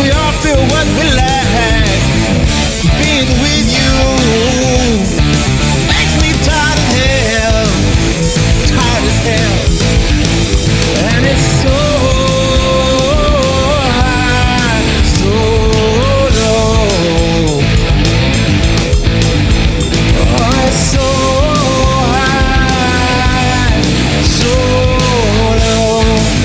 we all feel what we lack. Being with you makes me tired as hell, tired as hell. And it's so high, so low. Oh, it's so high, so low.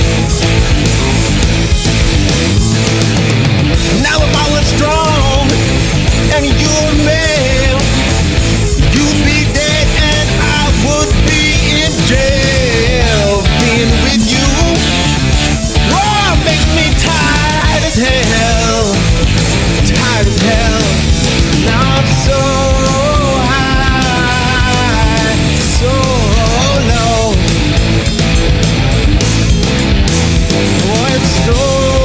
Now if I was strong and you were male, you'd be dead and I would be in jail. Being with you, oh, makes me tired as hell, tired as hell. Now I'm so high, so low. Oh, it's so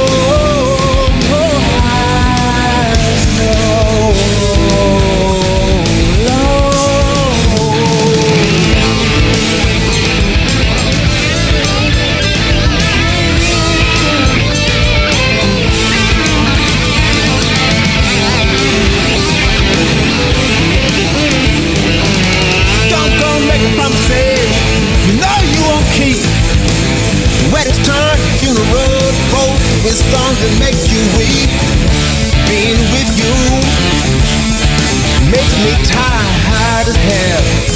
weddings, turn, funerals, both with songs that make you weep. Being with you makes me tired as hell.